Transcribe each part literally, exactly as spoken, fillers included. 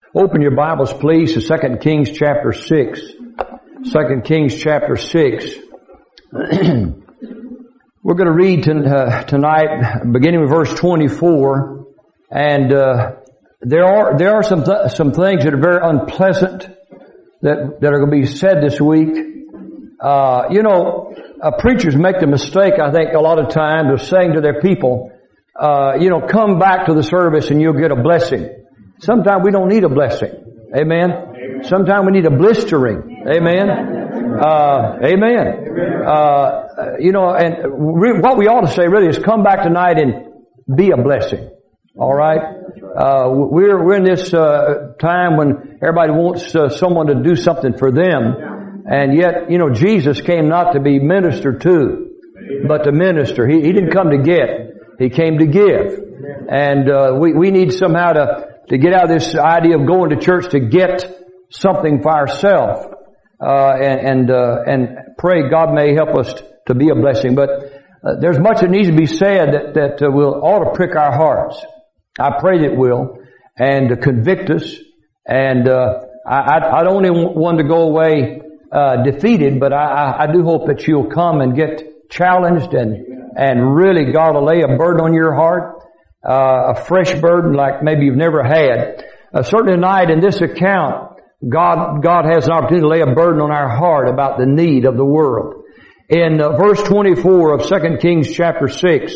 Open your Bibles, please, to Second Kings chapter six. Second Kings chapter six. We're going to read to, uh, tonight, beginning with verse twenty-four. And uh, there are there are some th- some things that are very unpleasant that that are going to be said this week. Uh, you know, uh, preachers make the mistake, I think, a lot of times of saying to their people, uh, you know, come back to the service and you'll get a blessing. Sometimes we don't need a blessing. Amen. Amen. Sometimes we need a blistering. Amen. Uh, amen. Uh, you know, and re- what we ought to say really is come back tonight and be a blessing. All right. Uh, we're, we're in this, uh, time when everybody wants uh, someone to do something for them. And yet, you know, Jesus came not to be ministered to, but to minister. He, he didn't come to get. He came to give. And, uh, we, we need somehow to, to get out of this idea of going to church to get something for ourselves, uh, and, and, uh, and pray God may help us to be a blessing. But, uh, there's much that needs to be said that, that uh, will, ought to prick our hearts. I pray that it will, and to convict us. And, uh, I, I don't want one to go away, uh, defeated, but I, I, I do hope that you'll come and get challenged and, and really God will lay a burden on your heart. Uh, a fresh burden like maybe you've never had. Uh, certainly tonight in this account, God, God has an opportunity to lay a burden on our heart about the need of the world. In uh, verse twenty-four of Second Kings chapter six,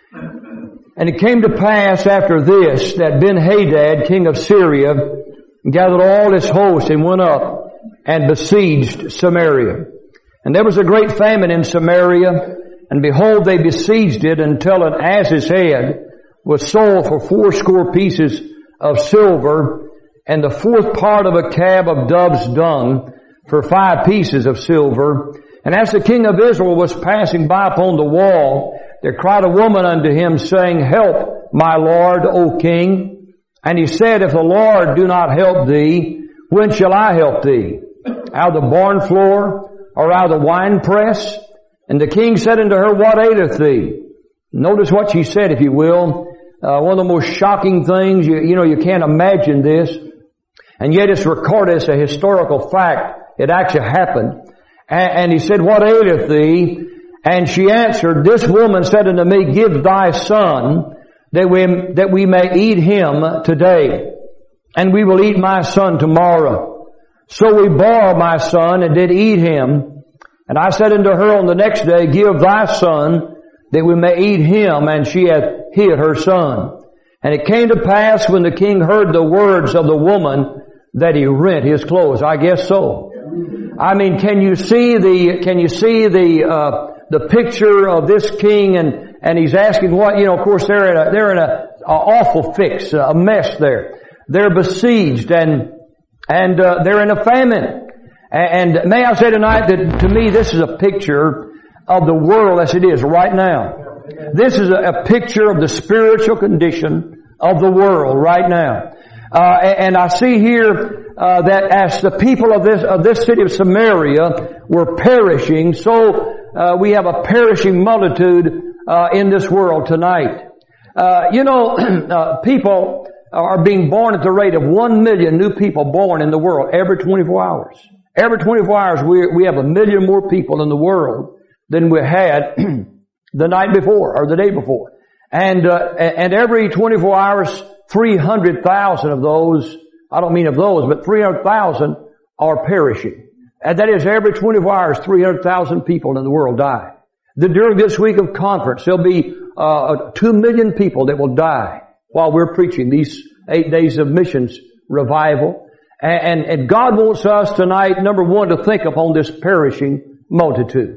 and it came to pass after this that Ben-Hadad, king of Syria, gathered all his host and went up and besieged Samaria. And there was a great famine in Samaria, and behold, they besieged it until an ass's head was sold for fourscore pieces of silver, and the fourth part of a cab of dove's dung for five pieces of silver. And as the king of Israel was passing by upon the wall, there cried a woman unto him, saying, Help, my lord, O king. And he said, If the Lord do not help thee, when shall I help thee? Out of the barn floor, or out of the winepress? And the king said unto her, What aileth thee? Notice what she said, if you will. Uh, one of the most shocking things, you, you know, you can't imagine this. And yet it's recorded as a historical fact. It actually happened. And, and he said, What aileth thee? And she answered, This woman said unto me, Give thy son, that we, that we may eat him today. And we will eat my son tomorrow. So we bore my son and did eat him. And I said unto her on the next day, Give thy son, that we may eat him, and she hath hid her son. And it came to pass when the king heard the words of the woman that he rent his clothes. I guess so. I mean, can you see the, can you see the, uh, the picture of this king and, and he's asking what, you know, of course they're in a, they're in a, a awful fix, a mess there. They're besieged and, and, uh, they're in a famine. And, and may I say tonight that to me this is a picture of the world as it is right now. This is a, a picture of the spiritual condition of the world right now. Uh, and, and I see here uh, that as the people of this of this city of Samaria were perishing, so uh, we have a perishing multitude uh, in this world tonight. Uh, you know, uh, people are being born at the rate of one million new people born in the world every twenty-four hours. Every twenty-four hours, we we have a million more people in the world than we had the night before or the day before. And, uh, and every twenty-four hours, three hundred thousand of those, I don't mean of those, but three hundred thousand are perishing. And that is every twenty-four hours, three hundred thousand people in the world die. The, during this week of conference, there'll be, uh, two million people that will die while we're preaching these eight days of missions revival. And, and, and God wants us tonight, number one, to think upon this perishing multitude.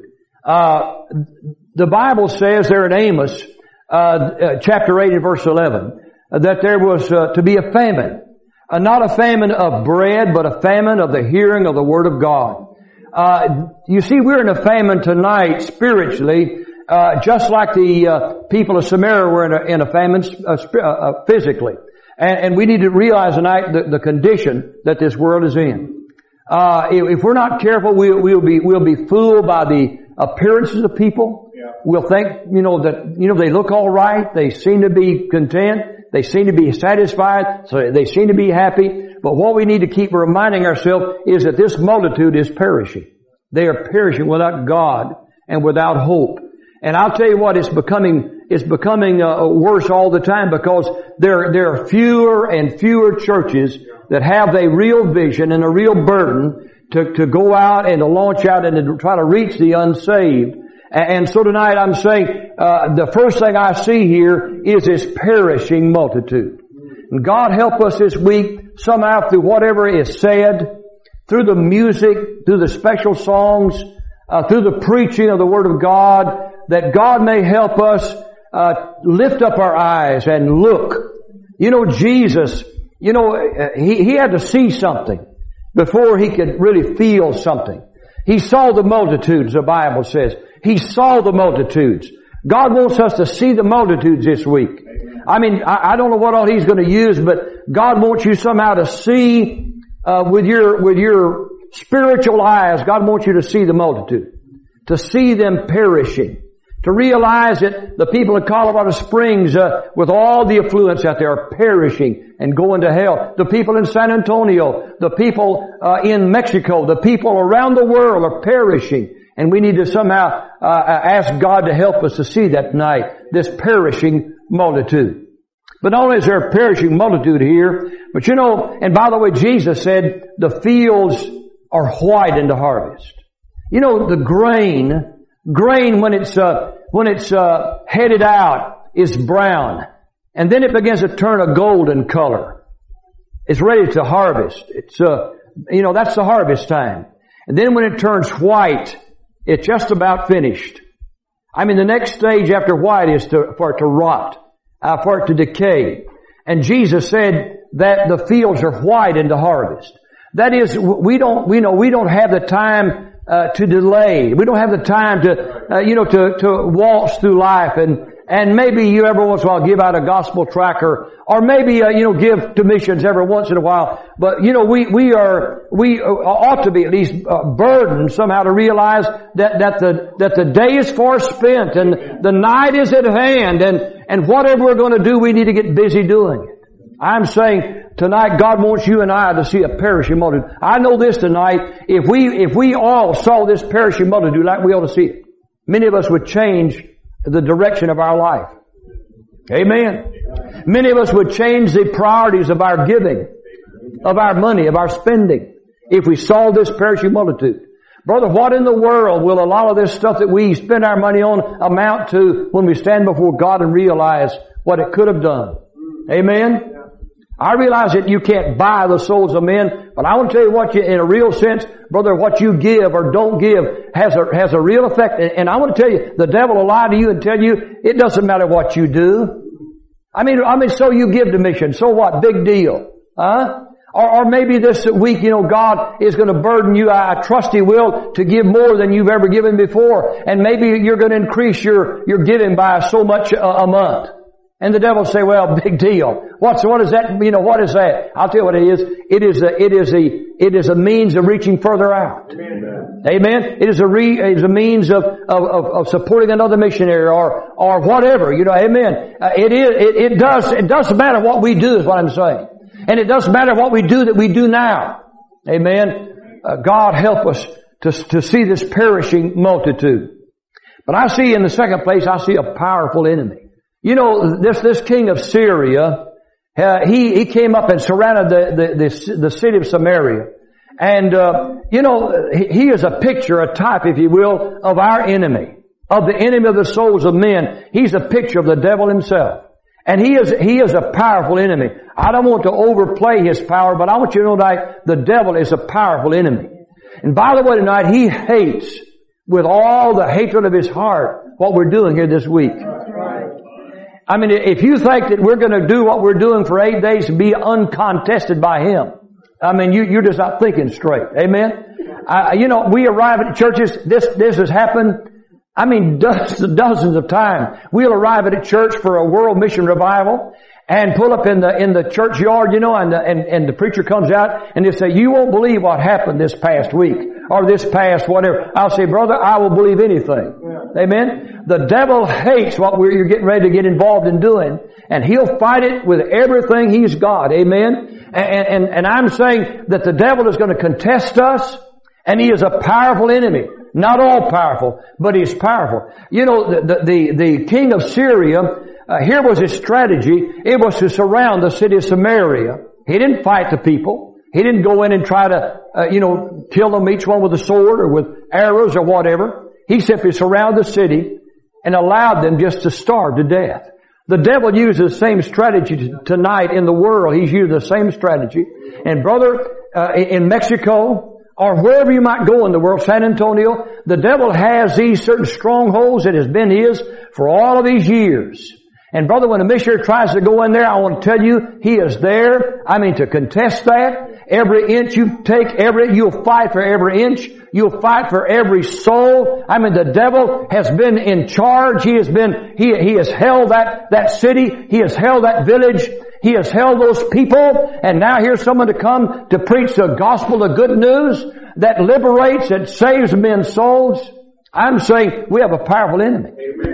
Uh, the Bible says there in Amos, uh, uh chapter eight and verse eleven, uh, that there was, uh, to be a famine. Uh, not a famine of bread, but a famine of the hearing of the Word of God. Uh, you see, we're in a famine tonight spiritually, uh, just like the, uh, people of Samaria were in a, in a famine, uh, uh, physically. And, and we need to realize tonight the, the condition that this world is in. Uh, if, if we're not careful, we'll, we'll be, we'll be fooled by the appearances of people. Yeah. We'll think, you know, that, you know, they look all right. They seem to be content. They seem to be satisfied. So they seem to be happy. But what we need to keep reminding ourselves is that this multitude is perishing. They are perishing without God and without hope. And I'll tell you what, it's becoming, it's becoming uh, worse all the time because there, there are fewer and fewer churches that have a real vision and a real burden to, to go out and to launch out and to try to reach the unsaved. And so tonight I'm saying, uh, the first thing I see here is this perishing multitude. And God help us this week somehow through whatever is said, through the music, through the special songs, uh, through the preaching of the Word of God, that God may help us, uh, lift up our eyes and look. You know, Jesus, you know, he, he had to see something before he could really feel something. He saw the multitudes, the Bible says. He saw the multitudes. God wants us to see the multitudes this week. I mean, I, I don't know what all He's going to use, but God wants you somehow to see, uh, with your, with your spiritual eyes, God wants you to see the multitude. To see them perishing. To realize that the people of Colorado Springs, uh, with all the affluence out there, are perishing and going to hell. The people in San Antonio, the people uh, in Mexico, the people around the world are perishing. And we need to somehow uh, ask God to help us to see that tonight, this perishing multitude. But not only is there a perishing multitude here, but you know, and by the way, Jesus said the fields are white in the harvest. You know, the grain, grain when it's uh, when it's uh, headed out is brown, and then it begins to turn a golden color. It's ready to harvest. It's uh, you know, that's the harvest time. And then when it turns white, it's just about finished. I mean, the next stage after white is to, for it to rot, uh, for it to decay. And Jesus said that the fields are white in the harvest. That is, we don't, we know, we don't have the time uh, to delay. We don't have the time to, uh, you know, to, to waltz through life and, and maybe you every once in a while give out a gospel tract or, or maybe, uh, you know, give to missions every once in a while. But, you know, we, we are, we ought to be at least uh, burdened somehow to realize that, that the, that the day is far spent and the night is at hand and, and whatever we're going to do, we need to get busy doing it. I'm saying tonight God wants you and I to see a perishing multitude. I know this tonight, if we, if we all saw this perishing multitude like we ought to see it, many of us would change the direction of our life. Amen. Many of us would change the priorities of our giving, of our money, of our spending, if we saw this perishing multitude. Brother, what in the world will a lot of this stuff that we spend our money on amount to when we stand before God and realize what it could have done? Amen. I realize that you can't buy the souls of men, but I want to tell you what, you, in a real sense, brother, what you give or don't give has a, has a real effect. And, and I want to tell you, the devil will lie to you and tell you, it doesn't matter what you do. I mean, I mean, so you give to mission. So what? Big deal. Huh? Or, or maybe this week, you know, God is going to burden you, I trust He will, to give more than you've ever given before. And maybe you're going to increase your, your giving by so much a, a month. And the devil say, well, big deal. What's, what is that, you know, what is that? I'll tell you what it is. It is a, it is a, it is a means of reaching further out. Amen. Amen. It is a re, it is a means of, of, of, of supporting another missionary or, or whatever, you know, amen. Uh, it is, it, it does, it doesn't matter what we do is what I'm saying. And it doesn't matter what we do that we do now. Amen. Uh, God help us to, to see this perishing multitude. But I see in the second place, I see a powerful enemy. You know, this, this king of Syria, uh, he, he came up and surrounded the, the, the, the city of Samaria. And, uh, you know, he, he is a picture, a type, if you will, of our enemy, of the enemy of the souls of men. He's a picture of the devil himself. And he is, he is a powerful enemy. I don't want to overplay his power, but I want you to know that the devil is a powerful enemy. And by the way, tonight, he hates with all the hatred of his heart what we're doing here this week. I mean, if you think that we're going to do what we're doing for eight days and be uncontested by him, I mean, you, you're just not thinking straight. Amen? I, you know, we arrive at churches, this, this has happened, I mean, dozens, dozens of times. We'll arrive at a church for a world mission revival and pull up in the, in the churchyard, you know, and the, and, and the preacher comes out and they say, you won't believe what happened this past week or this past whatever. I'll say, brother, I will believe anything. Yeah. Amen? The devil hates what we're, you're getting ready to get involved in doing, and he'll fight it with everything he's got. Amen? And, and, and I'm saying that the devil is going to contest us, and he is a powerful enemy. Not all powerful, but he's powerful. You know, the, the, the, the king of Syria, uh, here was his strategy. It was to surround the city of Samaria. He didn't fight the people. He didn't go in and try to, uh, you know, kill them each one with a sword or with arrows or whatever. He simply surrounded the city and allowed them just to starve to death. The devil uses the same strategy tonight in the world. He's using the same strategy. And brother, uh, in Mexico, or wherever you might go in the world, San Antonio, the devil has these certain strongholds that has been his for all of these years. And brother, when a missionary tries to go in there, I want to tell you, he is there. I mean, to contest that. Every inch you take, every, you'll fight for every inch. You'll fight for every soul. I mean, the devil has been in charge. He has been, he, he has held that, that city. He has held that village. He has held those people. And now here's someone to come to preach the gospel, the good news that liberates, that saves men's souls. I'm saying we have a powerful enemy.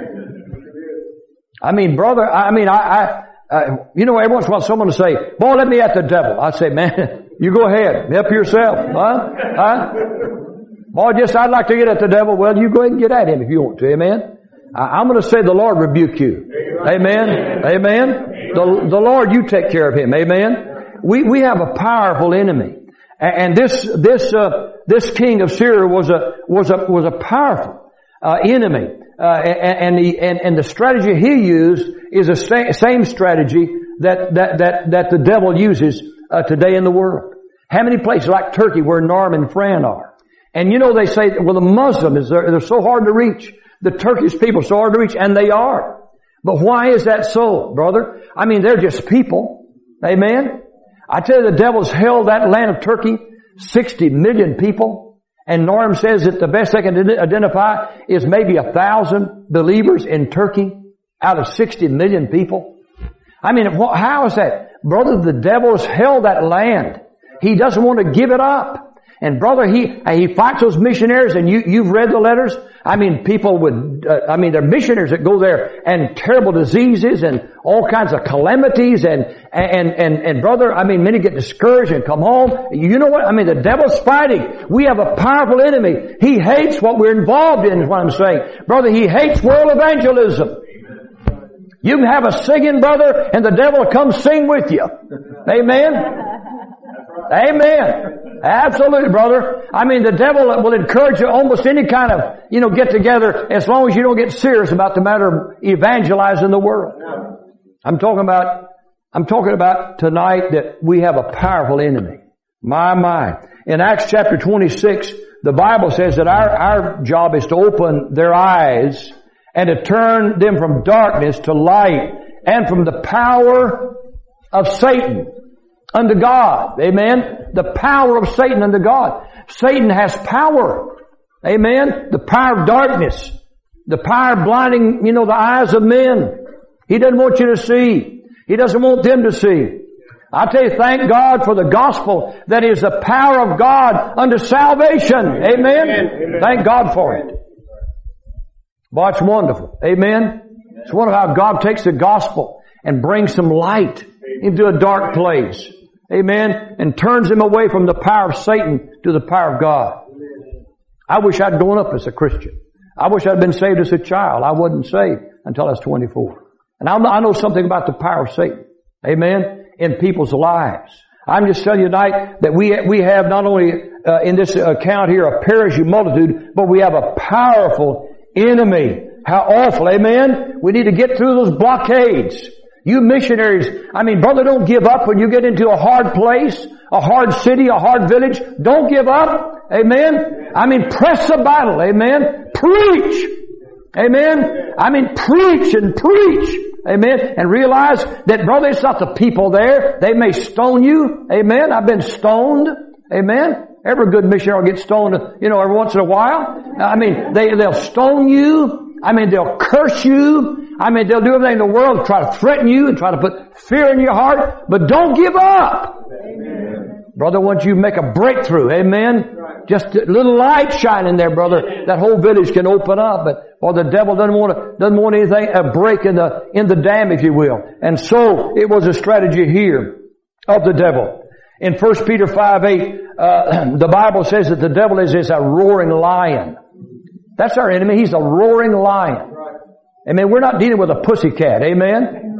I mean, brother, I mean, I, I, uh, you know, every once in a while someone will say, boy, let me at the devil. I say, man, you go ahead. Help yourself. Huh? Huh? Boy, just, I'd like to get at the devil. Well, you go ahead and get at him if you want to. Amen. I, I'm going to say the Lord rebuke you. Amen. Amen. The, the Lord, you take care of him. Amen. We, we have a powerful enemy. And this, this, uh, this king of Syria was a, was a, was a powerful, uh, enemy. Uh, and, and the, and, and the strategy he used is the same, same strategy that, that, that, that the devil uses, uh, today in the world. How many places like Turkey where Norm and Fran are? And you know, they say, well, the Muslims, they're, they're so hard to reach. The Turkish people are so hard to reach, and they are. But why is that so, brother? I mean, they're just people. Amen? I tell you, the devil's held that land of Turkey, sixty million people. And Norm says that the best they can identify is maybe a thousand believers in Turkey out of sixty million people. I mean, how is that? Brother, the devil's held that land. He doesn't want to give it up. And brother, he, he fights those missionaries, and you, you've read the letters. I mean, people would, uh, I mean, there are missionaries that go there, and terrible diseases and all kinds of calamities, and, and, and, and brother, I mean, many get discouraged and come home. You know what? I mean, the devil's fighting. We have a powerful enemy. He hates what we're involved in, is what I'm saying. Brother, he hates world evangelism. You can have a singing, brother, and the devil will come sing with you. Amen? Amen. Absolutely, brother. I mean, the devil will encourage you almost any kind of, you know, get together as long as you don't get serious about the matter of evangelizing the world. I'm talking about, I'm talking about tonight that we have a powerful enemy. My, my. In Acts chapter twenty-six, the Bible says that our, our job is to open their eyes and to turn them from darkness to light and from the power of Satan unto God. Amen. The power of Satan unto God. Satan has power. Amen. The power of darkness. The power of blinding, you know, the eyes of men. He doesn't want you to see. He doesn't want them to see. I tell you, thank God for the gospel that is the power of God unto salvation. Amen. Amen. Thank God for it. Boy, it's wonderful. Amen. It's wonderful how God takes the gospel and brings some light into a dark place. Amen. And turns him away from the power of Satan to the power of God. I wish I'd grown up as a Christian. I wish I'd been saved as a child. I wasn't saved until I was twenty-four. And I know something about the power of Satan. Amen. In people's lives. I'm just telling you tonight that we, we have not only uh, in this account here a perishing multitude, but we have a powerful enemy. How awful. Amen. We need to get through those blockades. You missionaries, I mean, brother, don't give up when you get into a hard place, a hard city, a hard village. Don't give up. Amen. I mean, press the battle. Amen. Preach. Amen. I mean, preach and preach. Amen. And realize that, brother, it's not the people there. They may stone you. Amen. I've been stoned. Amen. Every good missionary will get stoned, you know, every once in a while. I mean, they, they'll stone you. I mean, they'll curse you. I mean, they'll do everything in the world to try to threaten you and try to put fear in your heart. But don't give up. Amen. Brother, once you make a breakthrough, amen, just a little light shining there, brother, that whole village can open up. But, or the devil doesn't want to, doesn't want anything, a break in the, in the dam, if you will. And so, it was a strategy here of the devil. In First Peter five eight, uh, the Bible says that the devil is, is a roaring lion. That's our enemy. He's a roaring lion. Amen. We're not dealing with a pussycat. Amen.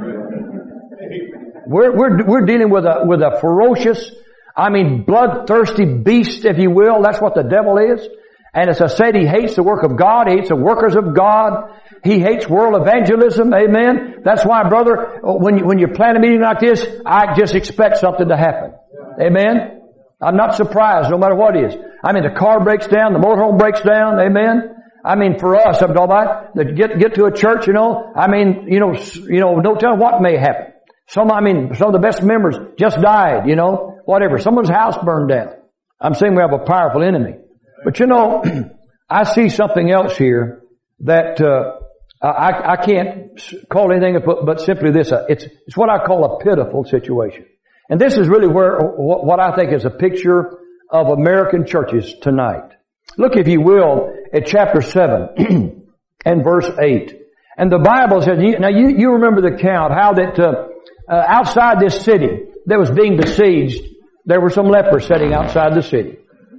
We're, we're, we're dealing with a, with a ferocious, I mean, bloodthirsty beast, if you will. That's what the devil is. And as I said, he hates the work of God. He hates the workers of God. He hates world evangelism. Amen. That's why, brother, when you, when you plan a meeting like this, I just expect something to happen. Amen. I'm not surprised, no matter what it is. I mean, the car breaks down, the motorhome breaks down. Amen. I mean, for us, I'm talking about, to get, get to a church, you know, I mean, you know, you know, don't tell what may happen. Some, I mean, some of the best members just died, you know, whatever. Someone's house burned down. I'm saying we have a powerful enemy. But you know, I see something else here that, uh, I, I can't call anything but, but simply this. It's, it's what I call a pitiful situation. And this is really where, what I think is a picture of American churches tonight. Look, if you will, at chapter seven and verse eight. And the Bible says, now you, you remember the account, how that, uh, uh, outside this city that was being besieged, there were some lepers sitting outside the city.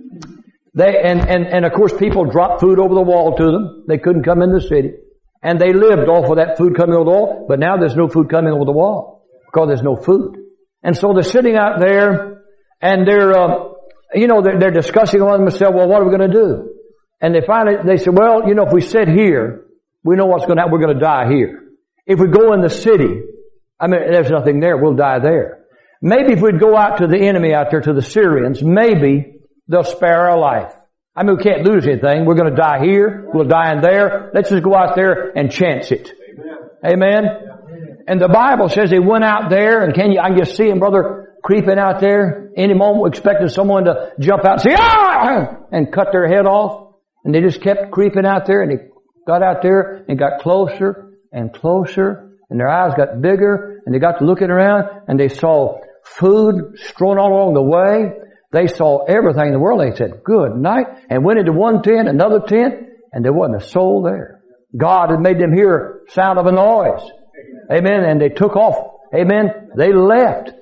They, and, and, and of course people dropped food over the wall to them. They couldn't come in the city. And they lived off of that food coming over the wall, but now there's no food coming over the wall because there's no food. And so they're sitting out there and they're, uh, you know, they're, they're discussing among themselves, well, what are we going to do? And they finally, they said, well, you know, if we sit here, we know what's going to happen. We're going to die here. If we go in the city, I mean, there's nothing there. We'll die there. Maybe if we'd go out to the enemy out there, to the Syrians, maybe they'll spare our life. I mean, we can't lose anything. We're going to die here. We'll die in there. Let's just go out there and chance it. Amen. Amen. And the Bible says they went out there, and can you, I can just see him, brother, creeping out there. Any moment expecting someone to jump out and say, ah! And cut their head off. And they just kept creeping out there, and they got out there and got closer and closer, and their eyes got bigger, and they got to looking around, and they saw food strewn all along the way. They saw everything in the world. They said, good night, and went into one tent, another tent, and there wasn't a soul there. God had made them hear sound of a noise. Amen. And they took off. Amen. They left.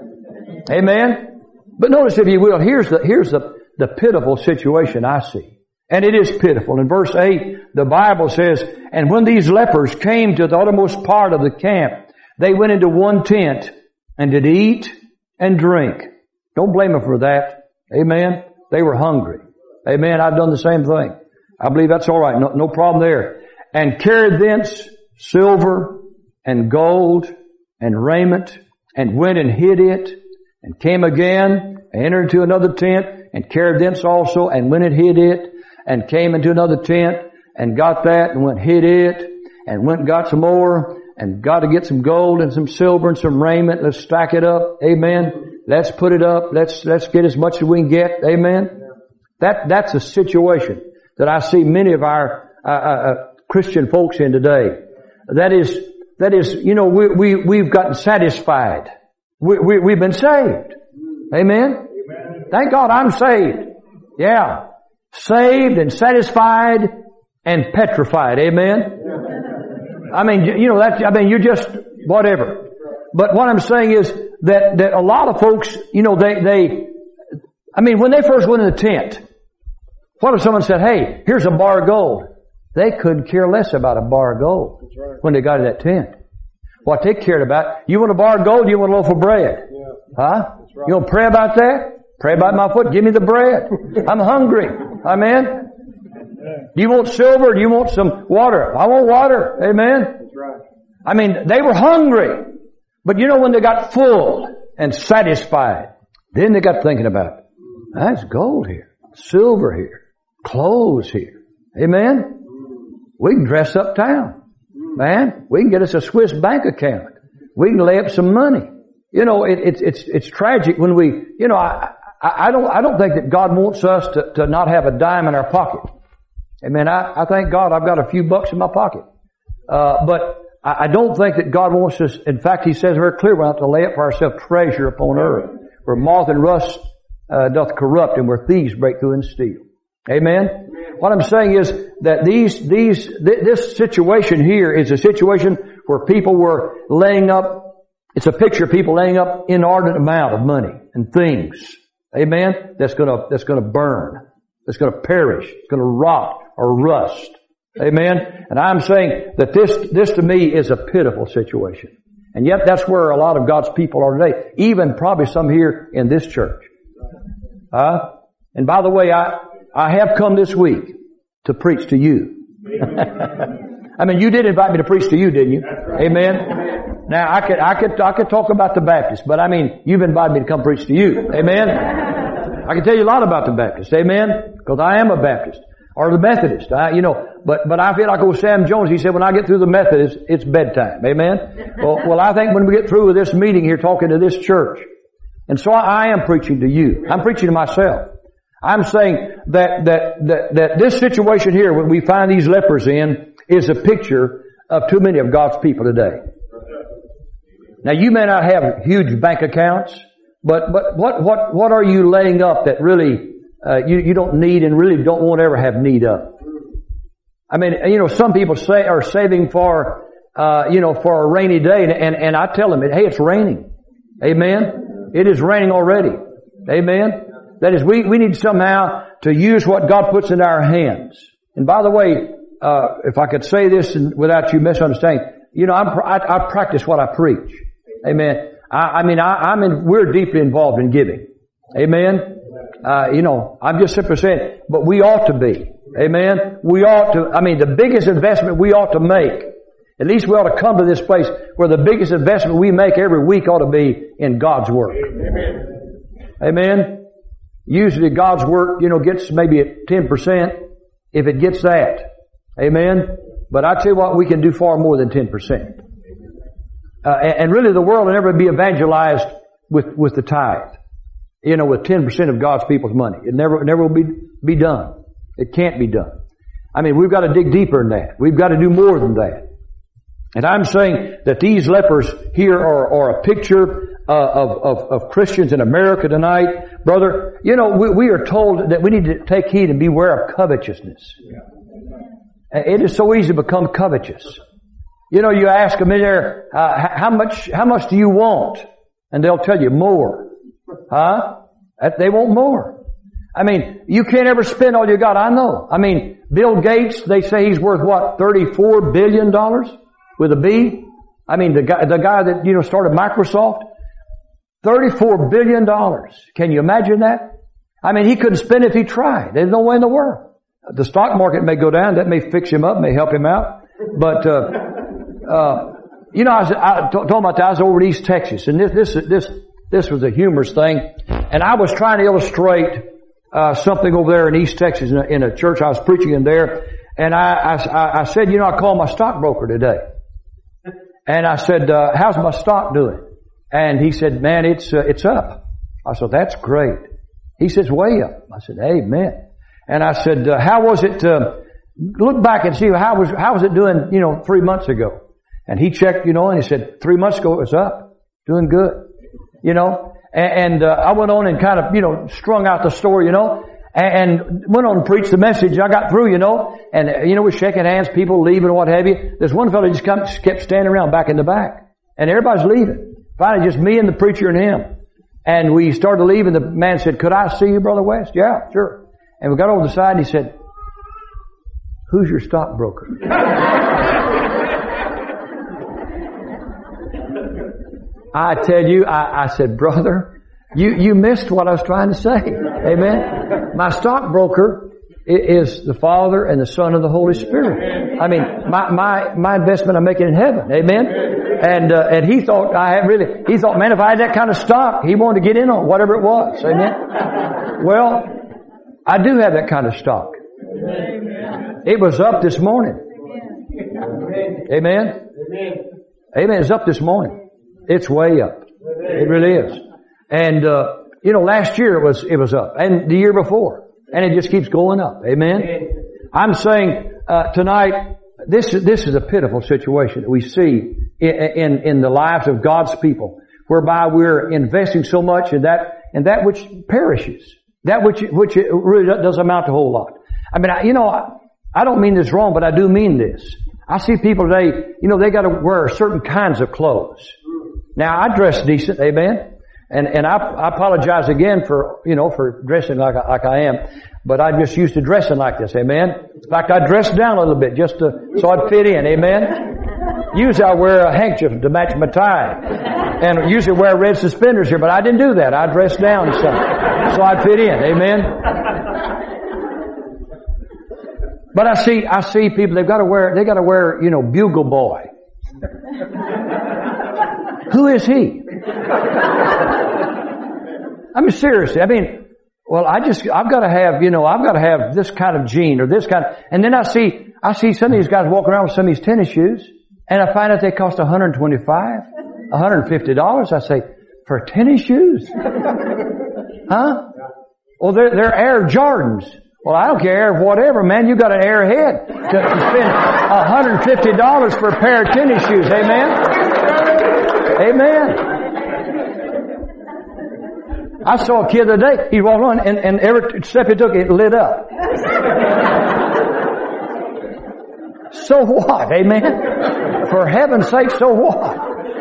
Amen. But notice, if you will, here's the, here's the, the pitiful situation I see. And it is pitiful. In verse eight, the Bible says, and when these lepers came to the uttermost part of the camp, they went into one tent and did eat and drink. Don't blame them for that. Amen. They were hungry. Amen. I've done the same thing. I believe that's all right. No, no problem there. And carried thence silver and gold and raiment, and went and hid it, and came again, and entered into another tent, and carried thence also, and went and hid it, and came into another tent, and got that, and went hid it, and went and got some more, and got to get some gold and some silver and some raiment. Let's stack it up. Amen. Let's put it up. Let's, let's get as much as we can get. Amen. That, that's a situation that I see many of our, uh, uh, Christian folks in today. That is, that is, you know, we, we, we've gotten satisfied. We, we, we've been saved. Amen. Amen. Thank God I'm saved. Yeah. Saved and satisfied and petrified. Amen. I mean, you know, that, I mean, you're just whatever. But what I'm saying is that, that a lot of folks, you know, they, they, I mean, when they first went in the tent, what if someone said, hey, here's a bar of gold? They couldn't care less about a bar of gold. That's right. When they got in that tent. What they cared about, you want a bar of gold, you want a loaf of bread. Yeah. Huh? That's right. You want to pray about that? Pray about my foot, give me the bread. I'm hungry. Amen. Do you want silver? Do you want some water? I want water. Amen. That's right. I mean, they were hungry. But you know, when they got full and satisfied, then they got thinking about, there's gold here, silver here, clothes here. Amen. We can dress up town. Man, we can get us a Swiss bank account. We can lay up some money. You know, it, it's, it's, it's tragic when we, you know, I, I, I don't, I don't think that God wants us to, to not have a dime in our pocket. Amen. I, I thank God I've got a few bucks in my pocket. Uh, but I, I don't think that God wants us, in fact, He says very clear, we have to lay up for ourselves treasure upon earth, where moth and rust, uh, doth corrupt, and where thieves break through and steal. Amen. What I'm saying is that these, these, th- this situation here is a situation where people were laying up It's a picture of people laying up inordinate amount of money and things. Amen? That's gonna, that's gonna burn. That's gonna perish. It's gonna rot or rust. Amen? And I'm saying that this, this to me is a pitiful situation. And yet that's where a lot of God's people are today. Even probably some here in this church. Uh, and by the way, I, I have come this week to preach to you. I mean, you did invite me to preach to you, didn't you? Right. Amen. Now, I could, I could, I could talk about the Baptists, but I mean, you've invited me to come preach to you. Amen. I can tell you a lot about the Baptists. Amen. Because I am a Baptist. Or the Methodist. I, you know, but, but I feel like old Sam Jones, he said, when I get through the Methodist, it's bedtime. Amen. Well, well, I think when we get through with this meeting here talking to this church, and so I, I am preaching to you. I'm preaching to myself. I'm saying that, that, that, that this situation here, when we find these lepers in, is a picture of too many of God's people today. Now, you may not have huge bank accounts, but, but what, what, what are you laying up that really, uh, you, you don't need and really don't want to ever have need of? I mean, you know, some people say, are saving for, uh, you know, for a rainy day, and, and, and I tell them, hey, it's raining. Amen? It is raining already. Amen? That is, we, we need somehow to use what God puts in our hands. And by the way, uh, if I could say this and without you misunderstanding, you know, I'm, I, I practice what I preach. Amen. I, I mean, I, I'm in, we're deeply involved in giving. Amen. Uh, you know, I'm just simply saying, but we ought to be. Amen. We ought to, I mean, the biggest investment we ought to make, at least we ought to come to this place where the biggest investment we make every week ought to be in God's work. Amen. Amen. Usually God's work, you know, gets maybe at ten percent, if it gets that. Amen. But I tell you what, we can do far more than ten percent. Uh, and, and really the world will never be evangelized with, with the tithe. You know, with ten percent of God's people's money. It never, never will be, be done. It can't be done. I mean, we've got to dig deeper than that. We've got to do more than that. And I'm saying that these lepers here are, are a picture uh, of, of, of Christians in America tonight. Brother, you know, we, we are told that we need to take heed and beware of covetousness. It is so easy to become covetous. You know, you ask them in there, uh, how much, how much do you want? And they'll tell you more. Huh? They want more. I mean, you can't ever spend all you got. I know. I mean, Bill Gates, they say he's worth what, thirty-four billion dollars with a B? I mean, the guy, the guy that, you know, started Microsoft, thirty-four billion dollars. Can you imagine that? I mean, he couldn't spend it if he tried. There's no way in the world. The stock market may go down. That may fix him up, may help him out. But, uh, uh, you know, I was I, talking about that. I was over in East Texas, and this, this, this, this was a humorous thing. And I was trying to illustrate, uh, something over there in East Texas in a, in a church I was preaching in there. And I, I, I said, you know, I called my stockbroker today. And I said, uh, how's my stock doing? And he said, man, it's, uh, it's up. I said, that's great. He says, way up. I said, amen. And I said, uh, how was it, uh, look back and see how was, how was it doing, you know, three months ago? And he checked, you know, and he said, three months ago it was up. Doing good. You know, and, and uh, I went on and kind of, you know, strung out the story, you know, and, and went on and preached the message. I got through, you know, and, uh, you know, we're shaking hands, people leaving and what have you. There's one fellow just come, kept standing around back in the back. And everybody's leaving. Finally, just me and the preacher and him. And we started leaving. The man said, could I see you, Brother West? Yeah, sure. And we got over the side and he said, who's your stockbroker? I tell you, I, I said, brother, you, you missed what I was trying to say. Amen. My stockbroker is the Father and the Son and the Holy Spirit. I mean, my, my, my investment I'm making in heaven. Amen. And, uh, and he thought I had really, he thought, man, if I had that kind of stock, he wanted to get in on whatever it was. Amen. Well, I do have that kind of stock. It was up this morning. Amen. Amen. It's up this morning. It's way up. It really is. And, uh, you know, last year it was, it was up. And the year before. And it just keeps going up. Amen. I'm saying, uh, tonight, this, this is a pitiful situation that we see in, in, in the lives of God's people, whereby we're investing so much in that, in that which perishes. That which, which really doesn't amount to a whole lot. I mean, I, you know, I, I don't mean this wrong, but I do mean this. I see people today, you know, they gotta wear certain kinds of clothes. Now I dress decent, amen? And, and I, I apologize again for, you know, for dressing like I, like I am. But I'm just used to dressing like this, amen? In fact, I dressed down a little bit just to, so I'd fit in, amen? Usually I wear a handkerchief to match my tie. And usually wear red suspenders here, but I didn't do that. I dressed down so, so I'd fit in, amen? But I see, I see people, they've got to wear, they got to wear, you know, Bugle Boy. Who is he? I mean, seriously, I mean, well, I just, I've got to have, you know, I've got to have this kind of jean or this kind of, and then I see, I see some of these guys walking around with some of these tennis shoes, and I find out they cost one hundred twenty-five dollars, one hundred fifty dollars. I say, for tennis shoes? Huh? Well, they're, they're Air Jordans. Well, I don't care, whatever, man, you got an airhead to, to spend one hundred fifty dollars for a pair of tennis shoes, amen? Amen. I saw a kid the other day, he walked on and, and every step he took, it lit up. So what, amen? For heaven's sake, so what?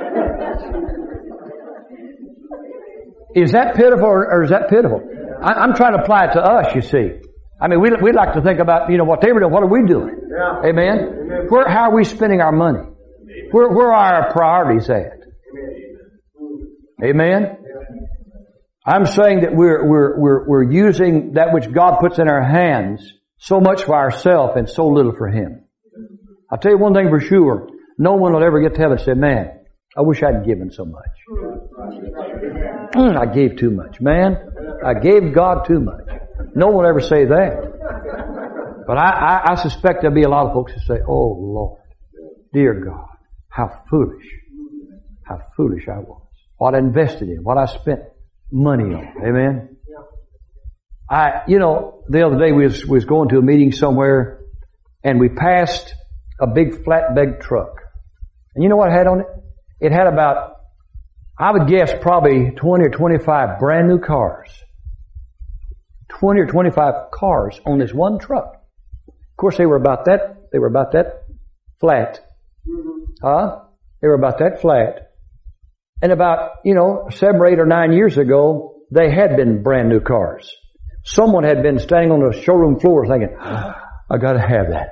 Is that pitiful or, or is that pitiful? I, I'm trying to apply it to us, you see. I mean, we we like to think about, you know, what they were doing. What are we doing? Yeah. Amen? Amen. Where, how are we spending our money? Where, where are our priorities at? Amen? Amen? I'm saying that we're, we're, we're, we're using that which God puts in our hands so much for ourselves and so little for Him. I'll tell you one thing for sure. No one will ever get to heaven and say, man, I wish I'd given so much. Mm, I gave too much. Man, I gave God too much. No one will ever say that. But I, I, I suspect there'll be a lot of folks who say, oh Lord, dear God, how foolish, how foolish I was. What I invested in, what I spent money on. Amen? I, you know, the other day we was, we was going to a meeting somewhere and we passed a big flatbed truck. And you know what it had on it? It had about, I would guess probably twenty or twenty-five brand new cars. twenty or twenty-five cars on this one truck. Of course they were about that, they were about that flat. Huh? They were about that flat. And about, you know, seven or eight or nine years ago, they had been brand new cars. Someone had been standing on the showroom floor thinking, oh, I gotta have that.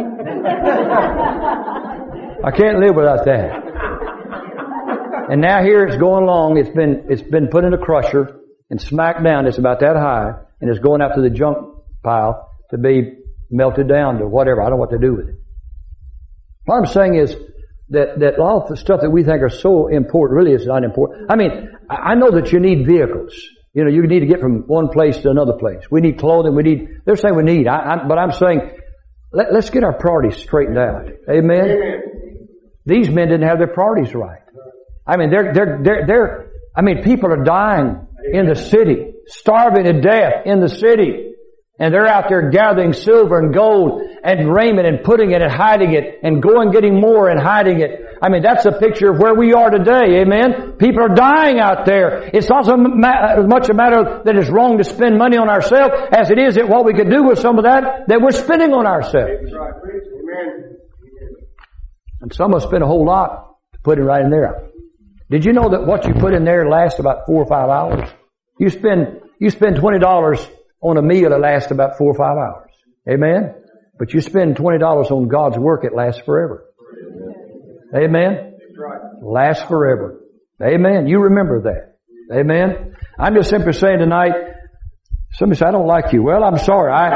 I can't live without that. And now here it's going along, it's been, it's been put in a crusher and smacked down, it's about that high, and it's going out to the junk pile to be melted down to whatever, I don't know what to do with it. What I'm saying is, That, that all the stuff that we think are so important really is not important. I mean, I know that you need vehicles. You know, you need to get from one place to another place. We need clothing. We need, they're saying we need. I, I, but I'm saying, let, let's get our priorities straightened out. Amen? Amen? These men didn't have their priorities right. I mean, they're, they're, they're, they're, I mean, people are dying in the city, starving to death in the city. And they're out there gathering silver and gold and raiment and putting it and hiding it and going getting more and hiding it. I mean, that's a picture of where we are today. Amen? People are dying out there. It's not so much a matter that it's wrong to spend money on ourselves as it is that what we could do with some of that that we're spending on ourselves. And some will spend a whole lot to put it right in there. Did you know that what you put in there lasts about four or five hours? You spend, you spend twenty dollars on a meal that lasts about four or five hours. Amen? But you spend twenty dollars on God's work, it lasts forever. Amen? Lasts forever. Amen. You remember that. Amen? I'm just simply saying tonight, somebody said, I don't like you. Well, I'm sorry. I,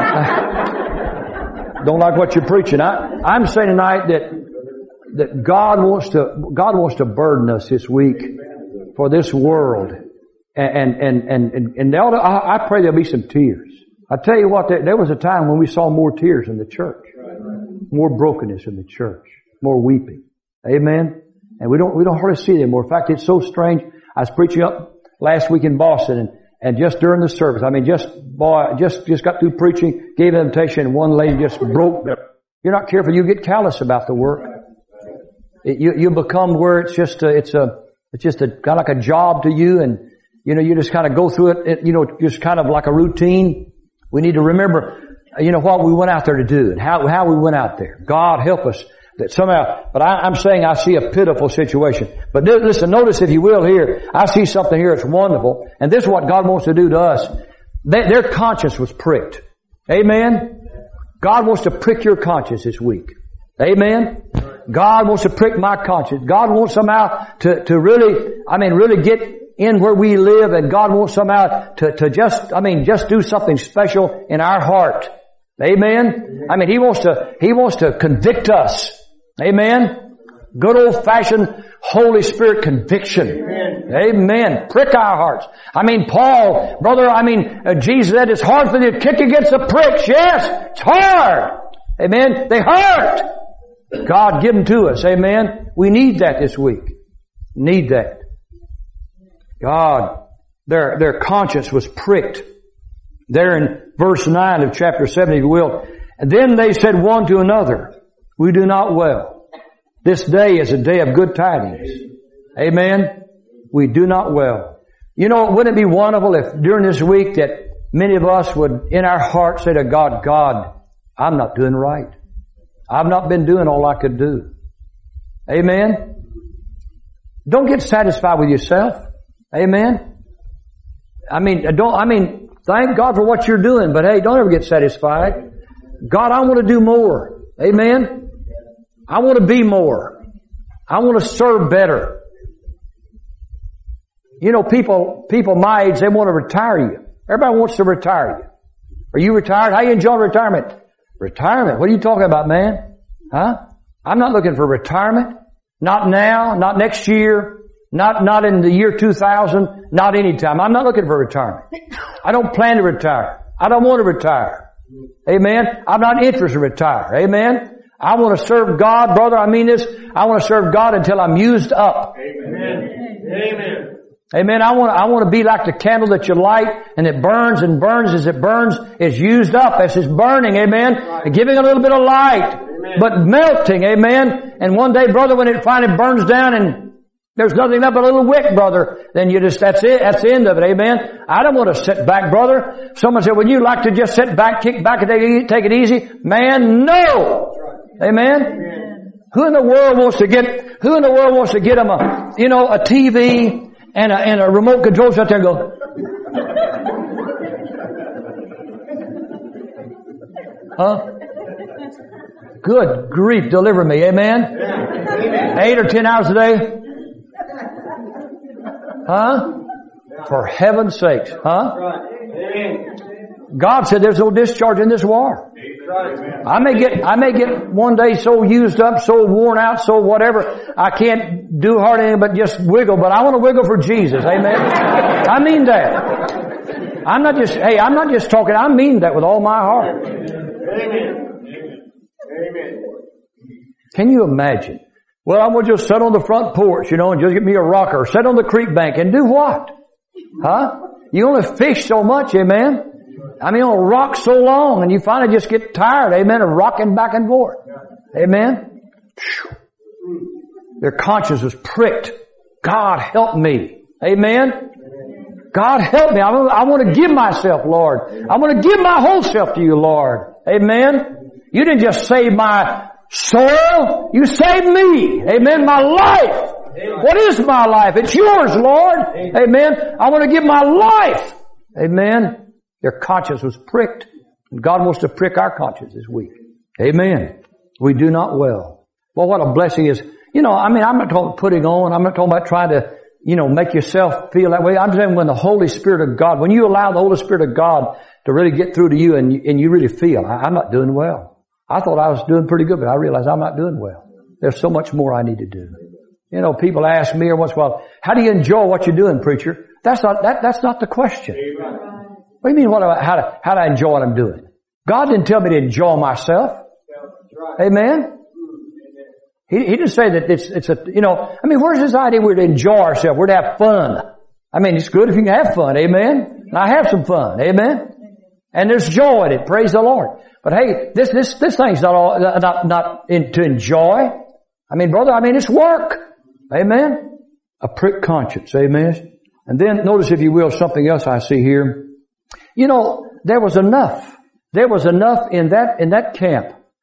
I don't like what you're preaching. I, I'm saying tonight that, that God wants to, God wants to burden us this week for this world. And, and, and, and, and I pray there'll be some tears. I tell you what, there, there was a time when we saw more tears in the church. More brokenness in the church. More weeping. Amen? And we don't, we don't hardly see it anymore. In fact, it's so strange. I was preaching up last week in Boston and, and just during the service, I mean, just, boy, just, just got through preaching, gave an invitation and one lady just broke. You're not careful, you get callous about the work. It, you, you become where it's just a, it's a, it's just a, kind of like a job to you and, you know, you just kind of go through it, it, you know, just kind of like a routine. We need to remember, you know, what we went out there to do and how, how we went out there. God help us. that somehow, but I, I'm saying I see a pitiful situation. But listen, notice if you will here, I see something here that's wonderful. And this is what God wants to do to us. They, their conscience was pricked. Amen? God wants to prick your conscience this week. Amen? God wants to prick my conscience. God wants somehow to, to really, I mean, really get in where we live, and God wants somehow to, to just, I mean, just do something special in our heart. Amen? I mean, He wants to, He wants to convict us. Amen? Good old fashioned Holy Spirit conviction. Amen. Amen. Prick our hearts. I mean, Paul, brother, I mean, uh, Jesus said it's hard for them to kick against the pricks. Yes, it's hard. Amen. They hurt. God give them to us. Amen. We need that this week. Need that. God, their, their conscience was pricked. There in verse nine of chapter seven, if you will. And then they said one to another, we do not well. This day is a day of good tidings. Amen. We do not well. You know, wouldn't it be wonderful if during this week that many of us would in our hearts say to God, God, I'm not doing right. I've not been doing all I could do. Amen. Don't get satisfied with yourself. Amen. I mean, don't, I mean, thank God for what you're doing, but hey, don't ever get satisfied. God, I want to do more. Amen. I want to be more. I want to serve better. You know, people, people my age, they want to retire you. Everybody wants to retire you. Are you retired? How you enjoy retirement? Retirement? What are you talking about, man? Huh? I'm not looking for retirement. Not now, not next year, not, not in the year two thousand, not any time. I'm not looking for retirement. I don't plan to retire. I don't want to retire. Amen? I'm not interested in retire. Amen? I want to serve God, brother. I mean this. I want to serve God until I'm used up. Amen. Amen. Amen. I want, I want to be like the candle that you light and it burns and burns as it burns. It's used up as it's burning. Amen. Right. And giving a little bit of light, amen, but melting. Amen. And one day, brother, when it finally burns down and there's nothing left but a little wick, brother, then you just, that's it. That's the end of it. Amen. I don't want to sit back, brother. Someone said, would you like to just sit back, kick back and take, take it easy? Man, no. Amen? Amen. Who in the world wants to get, who in the world wants to get them a, you know, a T V and a, and a remote control shut there and go, huh? Good grief, deliver me. Amen? Amen. Eight or ten hours a day? Huh? For heaven's sakes. Huh? God said there's no discharge in this war. I may get, I may get one day so used up, so worn out, so whatever, I can't do hardly anything but just wiggle, but I want to wiggle for Jesus. Amen? I mean that. I'm not just, hey, I'm not just talking, I mean that with all my heart. Amen. Amen. Can you imagine? Well, I'm going to just sit on the front porch, you know, and just get me a rocker, sit on the creek bank and do what? Huh? You only fish so much, amen? I mean, on a rock so long and you finally just get tired, amen, of rocking back and forth. Amen? Their conscience was pricked. God help me. Amen? God help me. I want to give myself, Lord. I want to give my whole self to you, Lord. Amen? You didn't just save my soul. You saved me. Amen? My life. What is my life? It's yours, Lord. Amen? I want to give my life. Amen? Their conscience was pricked. And God wants to prick our conscience this week. Amen. We do not well. Well, what a blessing is. You know, I mean, I'm not talking putting on. I'm not talking about trying to, you know, make yourself feel that way. I'm saying when the Holy Spirit of God, when you allow the Holy Spirit of God to really get through to you and you, and you really feel, I'm not doing well. I thought I was doing pretty good, but I realized I'm not doing well. There's so much more I need to do. You know, people ask me or once in a while, how do you enjoy what you're doing, preacher? That's not, that, that's not the question. What do you mean, what do I, how to, how do I enjoy what I'm doing? God didn't tell me to enjoy myself. Amen? He, he didn't say that it's, it's a, you know, I mean, where's this idea we're to enjoy ourselves? We're to have fun. I mean, it's good if you can have fun. Amen? And I have some fun. Amen? And there's joy in it. Praise the Lord. But hey, this, this, this thing's not all, not, not in, to enjoy. I mean, brother, I mean, it's work. Amen? A pricked conscience. Amen? And then notice, if you will, something else I see here. You know, there was enough. There was enough in that, in that camp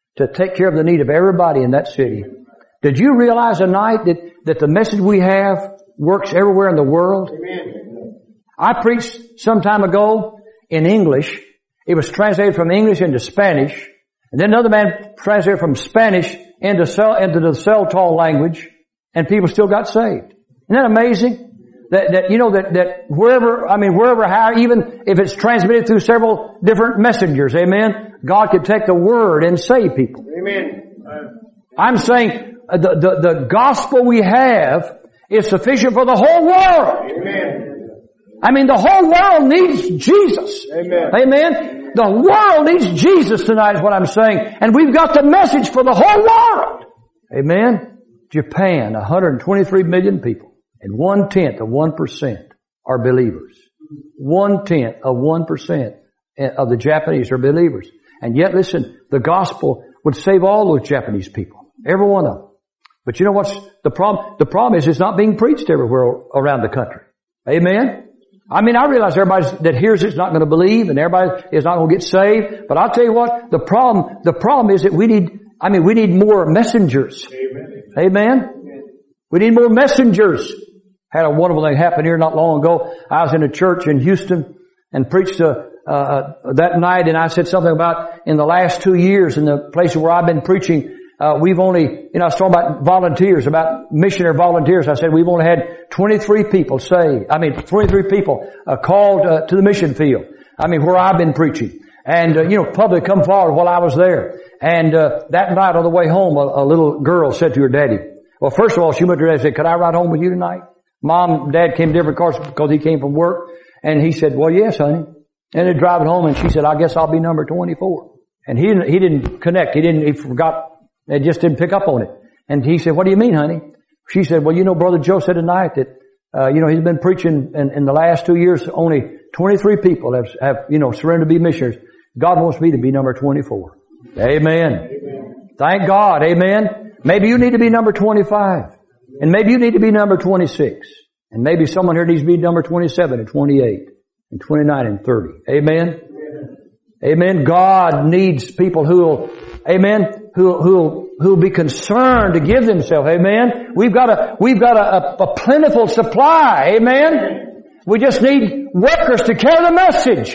to take care of the need of everybody in that city. Did you realize tonight that, that the message we have works everywhere in the world? Amen. I preached some time ago in English. It was translated from English into Spanish. And then another man translated from Spanish into, into the Celtal language. And people still got saved. Isn't that amazing? That, that, you know, that, that wherever, I mean, wherever, how, even if it's transmitted through several different messengers, amen, God could take the word and save people. Amen. I'm saying the, the, the gospel we have is sufficient for the whole world. Amen. I mean, the whole world needs Jesus. Amen. Amen. The world needs Jesus tonight is what I'm saying. And we've got the message for the whole world. Amen. Japan, one hundred twenty-three million people. And one-tenth of one percent are believers. One-tenth of one percent of the Japanese are believers. And yet, listen, the gospel would save all those Japanese people. Every one of them. But you know what's the problem? The problem is it's not being preached everywhere around the country. Amen? I mean, I realize everybody that hears it's not going to believe and everybody is not going to get saved. But I'll tell you what, the problem, the problem is that we need, I mean, we need more messengers. Amen. Amen? We need more messengers. Had a wonderful thing happen here not long ago. I was in a church in Houston and preached uh, uh, that night, and I said something about in the last two years in the places where I've been preaching, uh, we've only, you know, I was talking about volunteers, about missionary volunteers. I said we've only had twenty-three people saved. I mean, twenty-three people uh, called uh, to the mission field. I mean, where I've been preaching. And, uh, you know, public come forward while I was there. And uh, that night on the way home, a, a little girl said to her daddy, well, first of all, she went to her dad and said, could I ride home with you tonight? Mom and Dad came different cars because he came from work. And he said, well, yes, honey. And they're driving home and she said, I guess I'll be number twenty-four. And he didn't, he didn't connect. He didn't, he forgot. They just didn't pick up on it. And he said, what do you mean, honey? She said, well, you know, Brother Joe said tonight that, uh, you know, he's been preaching in, in the last two years, only twenty-three people have, have, you know, surrendered to be missionaries. God wants me to be number twenty-four. Amen. Amen. Thank God. Amen. Maybe you need to be number twenty-five. And maybe you need to be number twenty-six. And maybe someone here needs to be number twenty-seven and twenty-eight and twenty-nine and thirty. Amen? Amen. Amen. God needs people who will, amen, who, who, who will be concerned to give themselves. Amen. We've got a, we've got a, a, a plentiful supply. Amen. We just need workers to carry the message.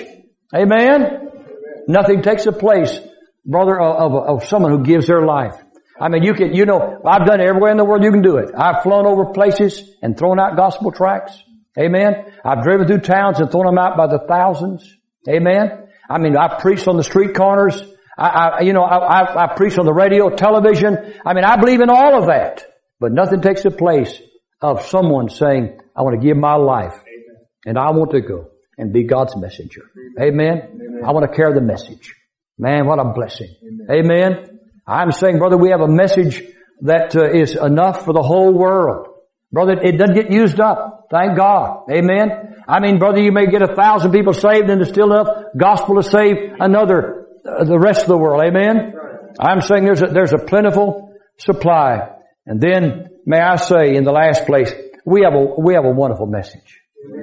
Amen. Nothing takes the place, brother, of, of, of someone who gives their life. I mean, you can, you know, I've done it everywhere in the world you can do it. I've flown over places and thrown out gospel tracts. Amen. I've driven through towns and thrown them out by the thousands. Amen. I mean, I've preached on the street corners. I, I you know, I, I, I preached on the radio, television. I mean, I believe in all of that. But nothing takes the place of someone saying, I want to give my life. Amen. And I want to go and be God's messenger. Amen. Amen. I want to carry the message. Man, what a blessing. Amen. Amen. I'm saying, brother, we have a message that uh, is enough for the whole world. Brother, it doesn't get used up. Thank God. Amen. I mean, brother, you may get a thousand people saved and there's still enough gospel to save another, uh, the rest of the world. Amen. I'm saying there's a, there's a plentiful supply. And then, may I say, in the last place, we have a, we have a wonderful message.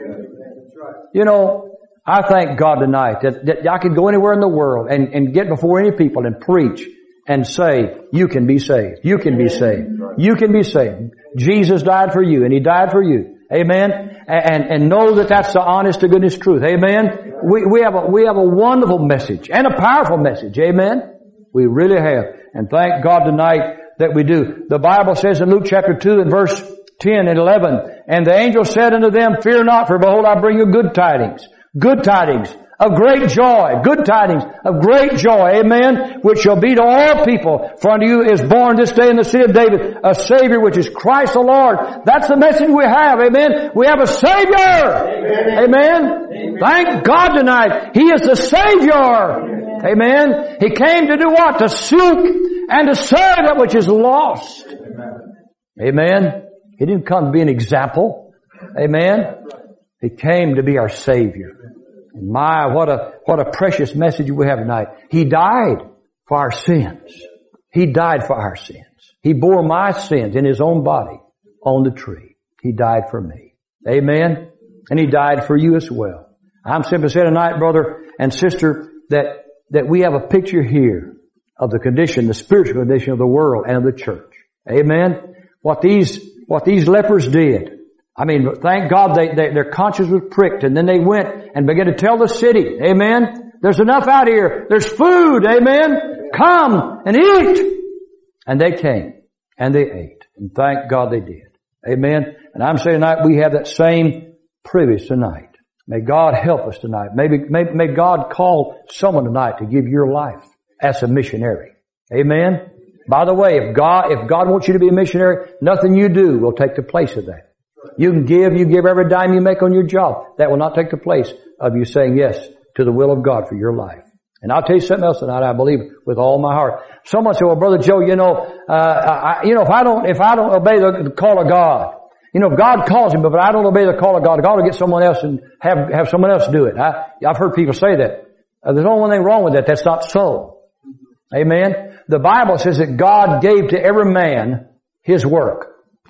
You know, I thank God tonight that, that I could go anywhere in the world and, and get before any people and preach and say, you can be saved. You can be saved. You can be saved. Jesus died for you and He died for you. Amen. And, and know that that's the honest to goodness truth. Amen. We, we have a, we have a wonderful message and a powerful message. Amen. We really have. And thank God tonight that we do. The Bible says in Luke chapter two and verse ten and eleven, and the angel said unto them, fear not, for behold, I bring you good tidings. Good tidings of great joy. Good tidings of great joy. Amen. Which shall be to all people. For unto you is born this day in the city of David a Savior, which is Christ the Lord. That's the message we have. Amen. We have a Savior. Amen. Amen. Amen. Thank God tonight. He is the Savior. Amen. Amen. He came to do what? To seek and to save that which is lost. Amen. Amen. He didn't come to be an example. Amen. He came to be our Savior. And my, what a, what a precious message we have tonight. He died for our sins. He died for our sins. He bore my sins in His own body on the tree. He died for me. Amen. And He died for you as well. I'm simply saying tonight, brother and sister, that, that we have a picture here of the condition, the spiritual condition of the world and of the church. Amen. What these, what these lepers did. I mean, thank God they, they, their conscience was pricked, and then they went and began to tell the city, amen, there's enough out here. There's food, amen. Come and eat. And they came and they ate. And thank God they did. Amen. And I'm saying tonight we have that same privilege tonight. May God help us tonight. Maybe, may, may God call someone tonight to give your life as a missionary. Amen. By the way, if God, if God wants you to be a missionary, nothing you do will take the place of that. You can give, you give every dime you make on your job. That will not take the place of you saying yes to the will of God for your life. And I'll tell you something else tonight, I believe with all my heart. Someone said, well, Brother Joe, you know, uh, I, you know, if I don't, if I don't obey the, the call of God, you know, if God calls him, but I don't obey the call of God, God will get someone else and have, have someone else do it. I, I've heard people say that. Uh, there's only one thing wrong with that. That's not so. Amen. The Bible says that God gave to every man his work.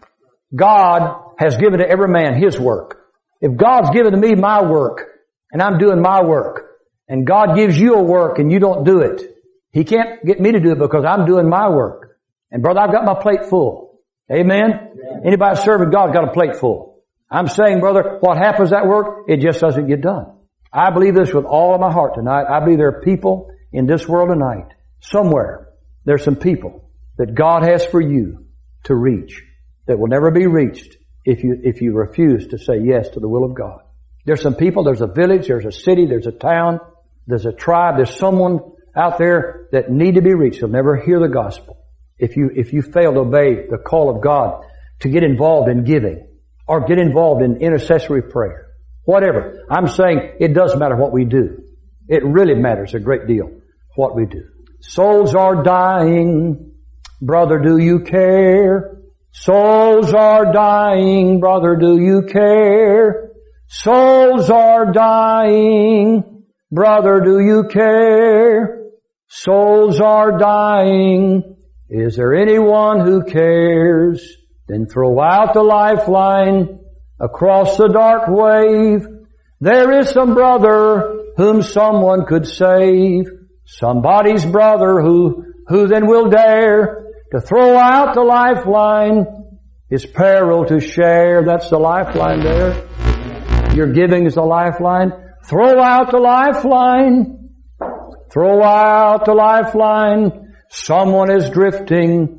God has given to every man his work. If God's given to me my work, and I'm doing my work, and God gives you a work and you don't do it, He can't get me to do it because I'm doing my work. And brother, I've got my plate full. Amen? Yeah. Anybody serving God got a plate full. I'm saying, brother, what happens at work, it just doesn't get done. I believe this with all of my heart tonight. I believe there are people in this world tonight, somewhere, there's some people that God has for you to reach that will never be reached if you, if you refuse to say yes to the will of God. There's some people, there's a village, there's a city, there's a town, there's a tribe, there's someone out there that need to be reached. They'll never hear the gospel if you, if you fail to obey the call of God to get involved in giving or get involved in intercessory prayer. Whatever. I'm saying it doesn't matter what we do. It really matters a great deal what we do. Souls are dying. Brother, do you care? Souls are dying. Brother, do you care? Souls are dying. Brother, do you care? Souls are dying. Is there anyone who cares? Then throw out the lifeline across the dark wave. There is some brother whom someone could save. Somebody's brother who, who then will dare to throw out the lifeline, his peril to share. That's the lifeline there. Your giving is the lifeline. Throw out the lifeline. Throw out the lifeline. Someone is drifting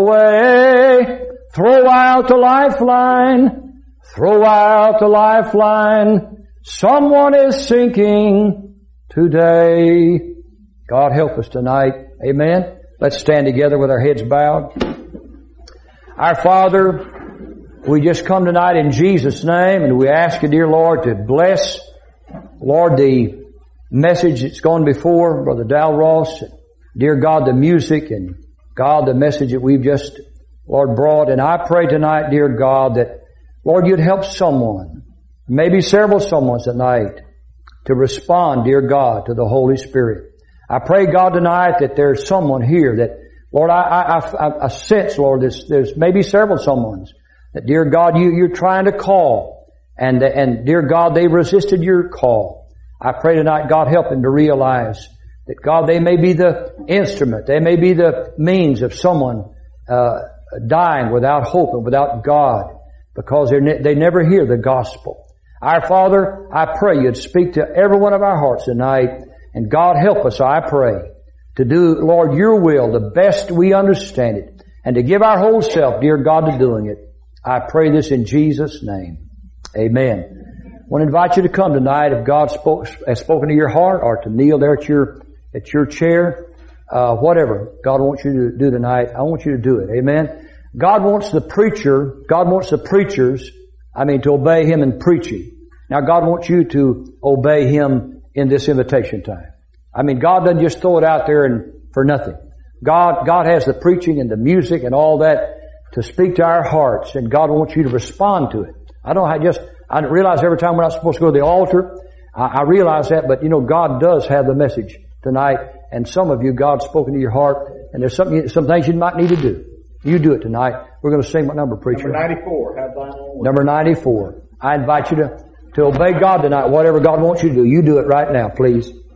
away. Throw out the lifeline. Throw out the lifeline. Someone is sinking today. God help us tonight. Amen. Let's stand together with our heads bowed. Our Father, we just come tonight in Jesus' name, and we ask you, dear Lord, to bless, Lord, the message that's gone before, Brother Dal Ross. Dear God, the music, and God, the message that we've just, Lord, brought. And I pray tonight, dear God, that, Lord, you'd help someone, maybe several someones tonight, to respond, dear God, to the Holy Spirit. I pray, God, tonight that there's someone here that, Lord, I, I, I, I sense, Lord, there's, there's maybe several someones that, dear God, you, you're trying to call. And, and dear God, they resisted your call. I pray tonight, God, help them to realize that, God, they may be the instrument. They may be the means of someone, uh, dying without hope and without God because ne- they never hear the gospel. Our Father, I pray you'd speak to every one of our hearts tonight. And God, help us, I pray, to do, Lord, your will the best we understand it, and to give our whole self, dear God, to doing it. I pray this in Jesus' name. Amen. I want to invite you to come tonight if God spoke, has spoken to your heart, or to kneel there at your, at your chair. Uh, whatever God wants you to do tonight, I want you to do it. Amen. God wants the preacher, God wants the preachers, I mean, to obey Him in preaching. Now, God wants you to obey Him in this invitation time. I mean, God doesn't just throw it out there and for nothing. God, God has the preaching and the music and all that to speak to our hearts, and God wants you to respond to it. I don't I just, I realize every time we're not supposed to go to the altar, I, I realize that, but you know, God does have the message tonight, and some of you, God's spoken to your heart, and there's something, some things you might need to do. You do it tonight. We're going to sing what number, preacher? Number ninety-four. Have thine own way. Number ninety-four. I invite you to, to obey God tonight, whatever God wants you to do. You do it right now, please.